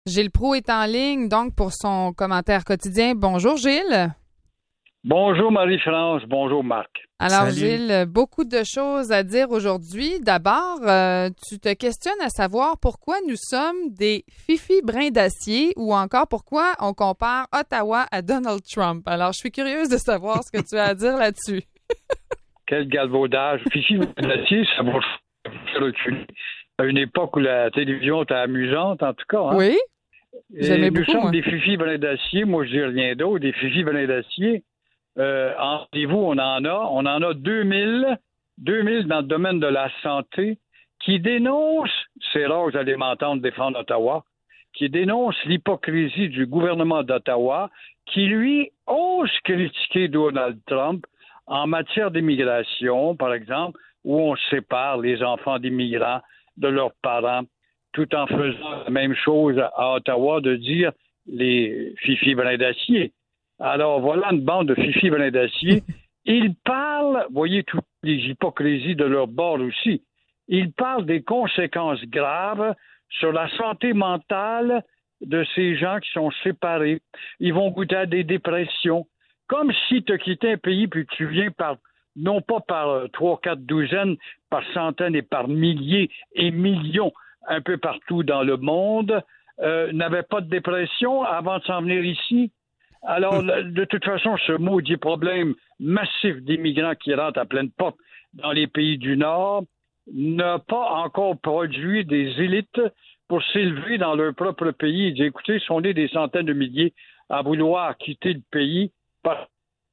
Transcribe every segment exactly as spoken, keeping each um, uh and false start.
Gilles Proulx est en ligne, donc, pour son commentaire quotidien. Bonjour, Gilles. Bonjour, Marie-France. Bonjour, Marc. Alors, Salut. Gilles, beaucoup de choses à dire aujourd'hui. D'abord, euh, tu te questionnes à savoir pourquoi nous sommes des fifis brins d'acier ou encore pourquoi on compare Ottawa à Donald Trump. Alors, je suis curieuse de savoir ce que tu as à dire là-dessus. Quel galvaudage. Fifi brins d'acier, ça va faire reculer. À une époque où la télévision était amusante, en tout cas. Hein? Oui? Et J'aimais nous beaucoup, sommes moi. des fifis brins d'acier. Moi, je dis rien d'autre. Des fifis brins d'acier. Euh, en rendez-vous, on en a. On en a deux mille, deux mille dans le domaine de la santé qui dénoncent, c'est rare que vous allez m'entendre défendre Ottawa, qui dénoncent l'hypocrisie du gouvernement d'Ottawa, qui, lui, ose critiquer Donald Trump en matière d'immigration, par exemple, où on sépare les enfants d'immigrants de leurs parents, tout en faisant la même chose à Ottawa, de dire les fifis brins d'acier. Alors, voilà une bande de fifis brins d'acier. Ils parlent, voyez, toutes les hypocrisies de leur bord aussi, ils parlent des conséquences graves sur la santé mentale de ces gens qui sont séparés. Ils vont goûter à des dépressions. Comme si tu quittais un pays puis tu viens par, non pas par trois, quatre douzaines, par centaines et par milliers et millions un peu partout dans le monde, euh, n'avait pas de dépression avant de s'en venir ici. Alors, de toute façon, ce maudit problème massif d'immigrants qui rentrent à pleine porte dans les pays du Nord n'a pas encore produit des élites pour s'élever dans leur propre pays et dire, écoutez, si on est des centaines de milliers à vouloir quitter le pays, par...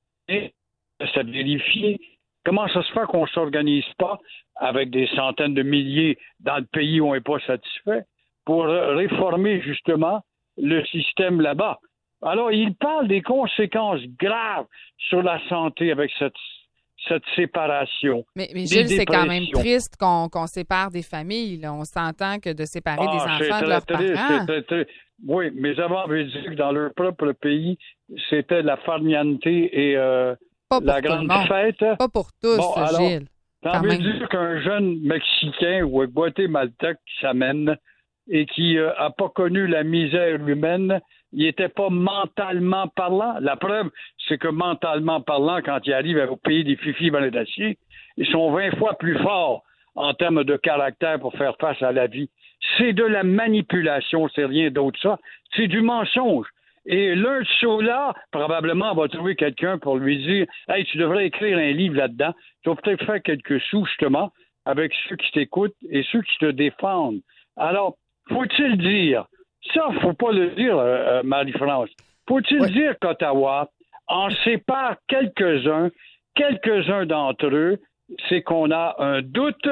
ça vérifie. Comment ça se fait qu'on ne s'organise pas avec des centaines de milliers dans le pays où on n'est pas satisfait pour réformer justement le système là-bas? Alors, il parle des conséquences graves sur la santé avec cette, cette séparation. Mais, mais Gilles, c'est quand même triste qu'on, qu'on sépare des familles. Là. On s'entend que de séparer ah, des enfants très, de leurs très, parents. Très, très, oui, mais avant, on veut dire que dans leur propre pays, c'était la farniente et euh, la grande fête. Pas pour tous, bon, alors, Gilles. Ça veut dire qu'un jeune Mexicain ou un Guatémaltèque qui s'amène et qui n'a euh, pas connu la misère humaine, il n'était pas mentalement parlant. La preuve, c'est que mentalement parlant, quand il arrive au pays des fifis brins d'acier, ils sont vingt fois plus forts en termes de caractère pour faire face à la vie. C'est de la manipulation, c'est rien d'autre ça. C'est du mensonge. Et l'un de ceux-là, probablement, va trouver quelqu'un pour lui dire « Hey, tu devrais écrire un livre là-dedans. Tu vas peut-être faire quelques sous, justement, avec ceux qui t'écoutent et ceux qui te défendent. » Alors, faut-il dire, ça, il ne faut pas le dire, euh, Marie-France, faut-il oui. dire qu'Ottawa en sépare quelques-uns, quelques-uns d'entre eux, c'est qu'on a un doute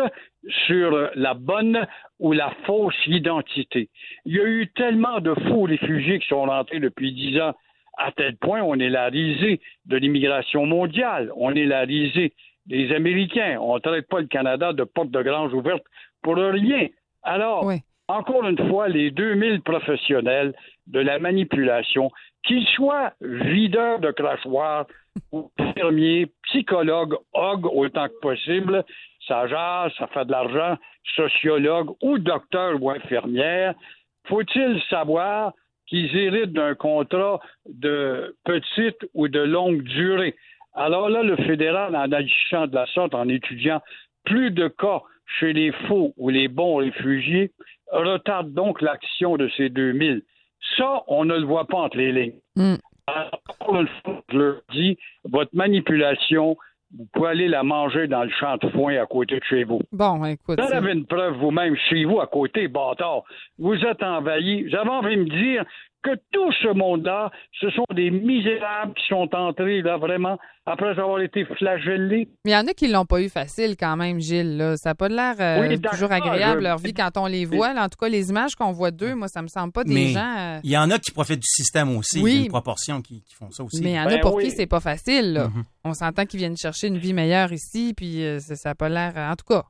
sur la bonne ou la fausse identité. Il y a eu tellement de faux réfugiés qui sont rentrés depuis dix ans, à tel point on est la risée de l'immigration mondiale, on est la risée des Américains. On ne traite pas le Canada de porte de grange ouverte pour rien. Alors, oui. Encore une fois, les deux mille professionnels de la manipulation, qu'ils soient videurs de crachoirs, ou infirmiers, psychologues, hog autant que possible, ça jase, ça fait de l'argent, sociologues ou docteurs ou infirmières, faut-il savoir qu'ils héritent d'un contrat de petite ou de longue durée? Alors là, le fédéral, en agissant de la sorte, en étudiant plus de cas chez les faux ou les bons réfugiés, retarde donc l'action de ces deux mille. Ça, on ne le voit pas entre les lignes. Mm. Alors, pour une fois, je leur dis, votre manipulation, vous pouvez aller la manger dans le champ de foin à côté de chez vous. Bon, écoute. Vous avez une preuve vous-même chez vous, à côté, bâtard. Vous êtes envahi. Vous avez envie de me dire que tout ce monde-là, ce sont des misérables qui sont entrés, là, vraiment, après avoir été flagellés. Mais il y en a qui l'ont pas eu facile quand même, Gilles. Là. Ça n'a pas l'air euh, oui, toujours agréable, je... leur vie, quand on les voit. Là, en tout cas, les images qu'on voit d'eux, moi, ça me semble pas des mais gens... Euh... il y en a qui profitent du système aussi. Oui. Il y a une proportion qui, qui font ça aussi. Mais il y en a ben pour oui. qui c'est pas facile. Là. Mm-hmm. On s'entend qu'ils viennent chercher une vie meilleure ici, puis euh, ça n'a pas l'air... En tout cas.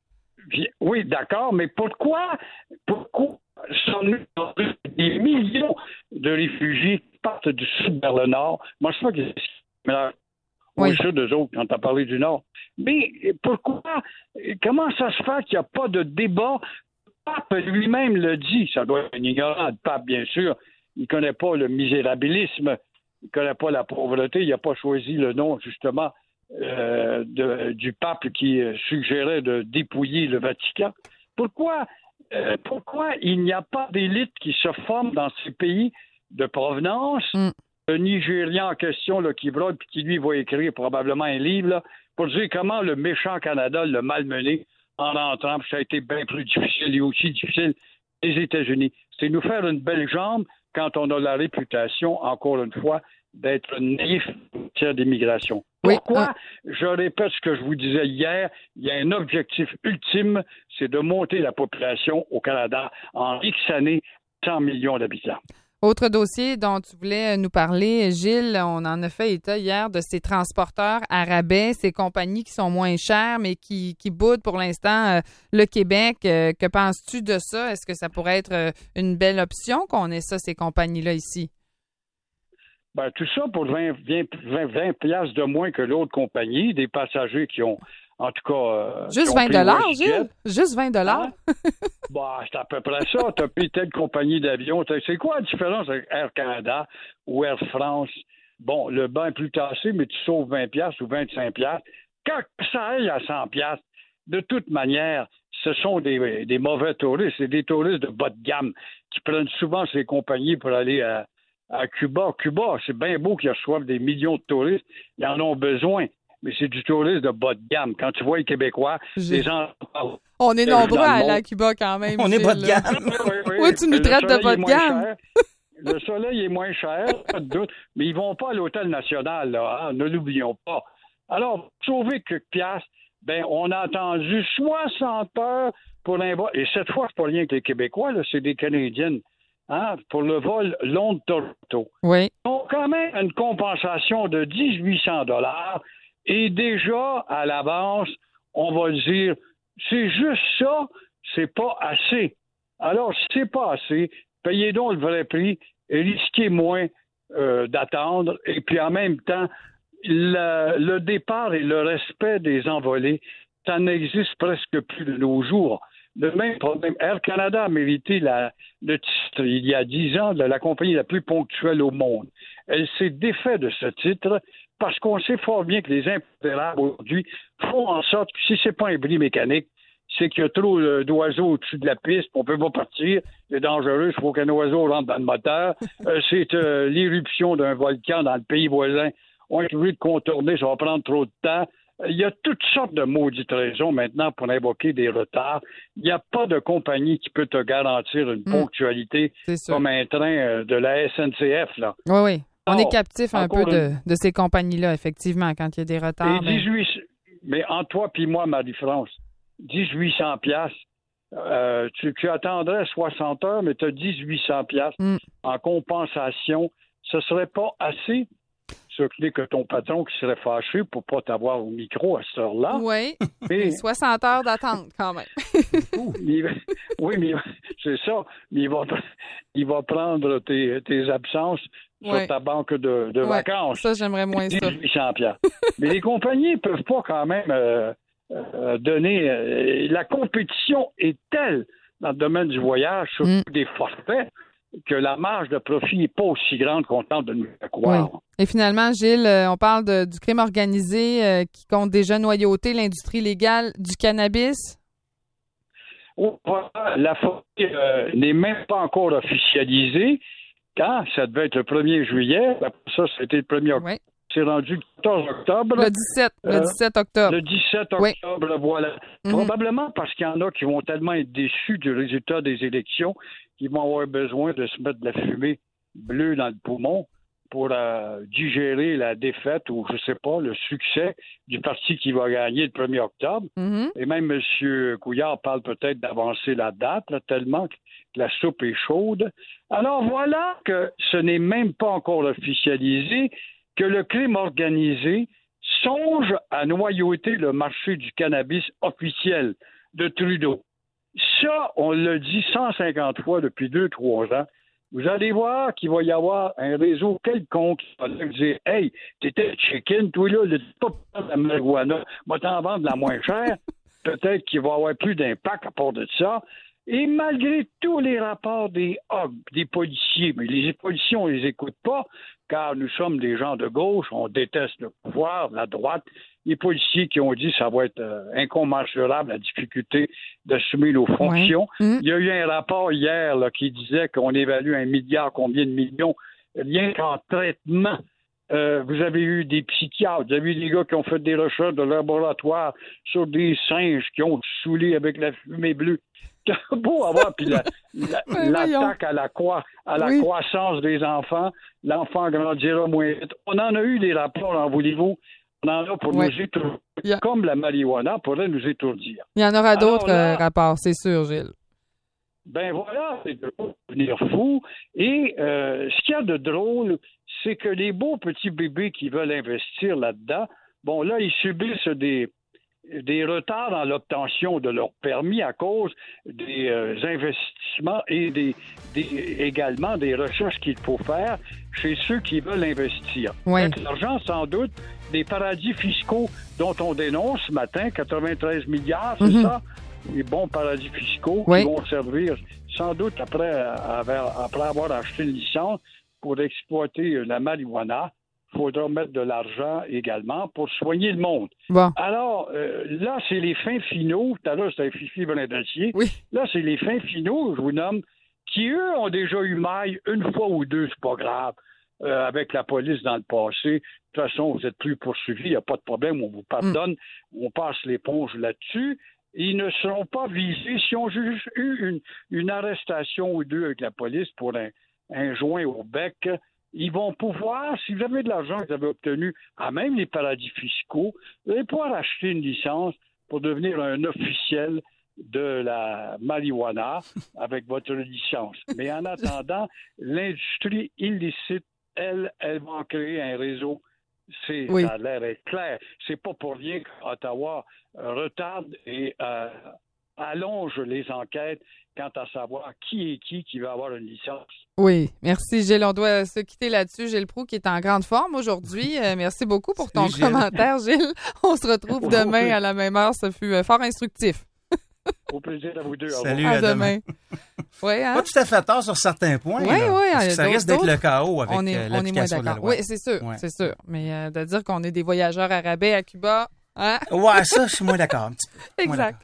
Oui, d'accord, mais pourquoi... Pourquoi sont des millions de réfugiés qui partent du sud vers le nord? Moi, je sais pas que c'est oui. au sud, eux autres, quand tu as parlé du nord. Mais pourquoi, comment ça se fait qu'il n'y a pas de débat pape lui-même le dit. Ça doit être un ignorant de pape, bien sûr. Il ne connaît pas le misérabilisme. Il ne connaît pas la pauvreté. Il n'a pas choisi le nom, justement, euh, de, du pape qui suggérait de dépouiller le Vatican. Pourquoi, euh, pourquoi il n'y a pas d'élite qui se forme dans ces pays de provenance? Mm. Le Nigérian en question, là, qui brode, puis qui, lui, va écrire probablement un livre, là, pour dire comment le méchant Canada l'a malmené en rentrant, puis ça a été bien plus difficile et aussi difficile les États-Unis. C'est nous faire une belle jambe quand on a la réputation, encore une fois, d'être naïf en matière d'immigration. Oui. Pourquoi? Ah. Je répète ce que je vous disais hier, il y a un objectif ultime, c'est de monter la population au Canada en X années, cent millions d'habitants. Autre dossier dont tu voulais nous parler, Gilles, on en a fait état hier de ces transporteurs à rabais, ces compagnies qui sont moins chères, mais qui, qui boudent pour l'instant euh, le Québec. Euh, que penses-tu de ça? Est-ce que ça pourrait être euh, une belle option qu'on ait ça, ces compagnies-là ici? Ben, tout ça pour vingt, vingt, vingt, vingt piastres de moins que l'autre compagnie, des passagers qui ont, en tout cas... Euh, Juste vingt dollars, Gilles? Juste vingt dollars? Hein? Bah, c'est à peu près ça. Tu as payé telle compagnie d'avion. C'est quoi la différence avec Air Canada ou Air France? Bon, le bain est plus tassé, mais tu sauves vingt piastres ou vingt-cinq piastres. Quand ça aille à cent piastres, de toute manière, ce sont des, des mauvais touristes. C'est des touristes de bas de gamme qui prennent souvent ces compagnies pour aller à, à Cuba. Cuba, c'est bien beau qu'ils reçoivent des millions de touristes. Ils en ont besoin. Mais c'est du tourisme de bas de gamme. Quand tu vois les Québécois, J'ai... les gens... On est nombreux à aller à Cuba quand même. On est bas de gamme. Oui, oui, oui, tu nous traites de bas de gamme. Le soleil est moins cher, pas de doute, mais ils vont pas à l'Hôtel National, là, hein, ne l'oublions pas. Alors, sauver quelques piastres, ben, on a attendu soixante heures pour un vol. Et cette fois, c'est pas rien que les Québécois, là, c'est des Canadiennes, hein, pour le vol Londres-Toronto. Oui. Donc, quand même, une compensation de dix-huit cents dollars. Et déjà, à l'avance, on va dire, c'est juste ça, c'est pas assez. Alors, si c'est pas assez, payez donc le vrai prix et risquez moins euh, d'attendre. Et puis, en même temps, le, le départ et le respect des envolés, ça n'existe presque plus de nos jours. Le même problème. Air Canada a mérité la, le titre, il y a dix ans, de la compagnie la plus ponctuelle au monde. Elle s'est défaite de ce titre parce qu'on sait fort bien que les impondérables aujourd'hui font en sorte que si c'est pas un bris mécanique, c'est qu'il y a trop d'oiseaux au-dessus de la piste, on peut pas partir, c'est dangereux, il faut qu'un oiseau rentre dans le moteur. euh, c'est euh, l'éruption d'un volcan dans le pays voisin. On est obligé de contourner, ça va prendre trop de temps. Il y a toutes sortes de maudites raisons maintenant pour invoquer des retards. Il n'y a pas de compagnie qui peut te garantir une ponctualité mmh, comme un train de la S N C F, là. Oui, oui. On Alors, est captif un peu de, une... de ces compagnies-là, effectivement, quand il y a des retards. Et dix-huit... Mais... mais entre toi et moi, Marie-France, dix-huit cents piastres, euh, tu, tu attendrais soixante heures, mais tu as dix-huit cents piastres mm. en compensation. Ce serait pas assez? Ce n'est que ton patron qui serait fâché pour ne pas t'avoir au micro à cette heure-là. Oui, et... soixante heures d'attente quand même. il... Oui, mais c'est ça. Mais il va, il va prendre tes, tes absences ouais. sur ta banque de, de ouais, vacances. Ça, j'aimerais moins ça. dix-huit cents piastres. Mais les compagnies ne peuvent pas quand même euh, euh, donner... Euh, la compétition est telle dans le domaine du voyage, surtout mm. des forfaits, que la marge de profit n'est pas aussi grande qu'on tente de nous faire croire. Oui. Et finalement, Gilles, on parle de, du crime organisé euh, qui compte déjà noyauter l'industrie légale du cannabis. Oh, la forêt euh, n'est même pas encore officialisée. Quand? Ça devait être le premier juillet. Ça, c'était le premier octobre. Oui. C'est rendu le quatorze octobre. Le dix-sept, le dix-sept octobre. Le dix-sept octobre, oui. Voilà. Mm-hmm. Probablement parce qu'il y en a qui vont tellement être déçus du résultat des élections qu'ils vont avoir besoin de se mettre de la fumée bleue dans le poumon pour euh, digérer la défaite ou, je sais pas, le succès du parti qui va gagner le premier octobre. Mm-hmm. Et même M. Couillard parle peut-être d'avancer la date, là, tellement que la soupe est chaude. Alors voilà que ce n'est même pas encore officialisé que le crime organisé songe à noyauter le marché du cannabis officiel de Trudeau. Ça, on l'a dit cent cinquante fois depuis deux, trois ans. Vous allez voir qu'il va y avoir un réseau quelconque qui va dire « Hey, t'étais chicken, toi là, le pas de la marijuana, va t'en vendre la moins chère. » Peut-être qu'il va y avoir plus d'impact à part de ça. Et malgré tous les rapports des H O G, des policiers, mais les policiers, on les écoute pas, car nous sommes des gens de gauche, on déteste le pouvoir, la droite. Les policiers qui ont dit que ça va être euh, incommensurable, la difficulté d'assumer nos fonctions. Ouais. Mmh. Il y a eu un rapport hier là, qui disait qu'on évalue un milliard, combien de millions, rien qu'en traitement. Euh, vous avez eu des psychiatres, vous avez eu des gars qui ont fait des recherches de laboratoire sur des singes qui ont saoulé avec la fumée bleue. T'as beau avoir, puis la, la, ouais, l'attaque à la, croi- à la oui. croissance des enfants, l'enfant grandira moins vite. On en a eu des rapports, en voulez-vous, on en a pour ouais. nous étourdir, a... comme la marijuana pourrait nous étourdir. Il y en aura Alors d'autres là, euh, rapports, c'est sûr, Gilles. Ben voilà, c'est de devenir fou. Et euh, ce qu'il y a de drôle, c'est que les beaux petits bébés qui veulent investir là-dedans, bon, là, ils subissent des, des retards dans l'obtention de leur permis à cause des euh, investissements et des, des, également des recherches qu'il faut faire chez ceux qui veulent investir. Oui. Avec l'argent, sans doute, des paradis fiscaux dont on dénonce ce matin, quatre-vingt-treize milliards, c'est mm-hmm. ça? Les bons paradis fiscaux oui. qui vont servir sans doute après, après avoir acheté une licence pour exploiter la marijuana. Il faudra mettre de l'argent également pour soigner le monde. Bon. Alors, euh, là, c'est les fins finaux. Tout à l'heure, c'était Fifi Brindacier. Oui. Là, c'est les fins finaux, je vous nomme, qui, eux, ont déjà eu maille une fois ou deux, c'est pas grave, euh, avec la police dans le passé. De toute façon, vous êtes plus poursuivis, il n'y a pas de problème, on vous pardonne, mm. on passe l'éponge là-dessus. Ils ne seront pas visés si on juge eu une, une arrestation ou deux avec la police pour un, un joint au bec. Ils vont pouvoir, si vous avez de l'argent que vous avez obtenu à même les paradis fiscaux, vous allez pouvoir acheter une licence pour devenir un officiel de la marijuana avec votre licence. Mais en attendant, l'industrie illicite, elle, elle va en créer un réseau. C'est, oui. Ça a l'air d'être clair. C'est pas pour rien qu'Ottawa retarde et euh, allonge les enquêtes quant à savoir qui est qui qui va avoir une licence. Oui, merci Gilles. On doit se quitter là-dessus. Gilles Proulx qui est en grande forme aujourd'hui. Euh, merci beaucoup pour ton Gilles. commentaire, Gilles. On se retrouve demain à la même heure. Ça fut fort instructif. Au plaisir à vous deux. Salut, à, à demain. demain. Ouais, hein? Pas tout à fait tort sur certains points. Oui, là, oui. parce que ça risque d'être le chaos avec on est, euh, on l'application est de la loi. Oui, c'est sûr, ouais. c'est sûr. Mais euh, de dire qu'on est des voyageurs à rabais à Cuba, hein? Ouais, ça, je suis moins d'accord un petit peu. Exact.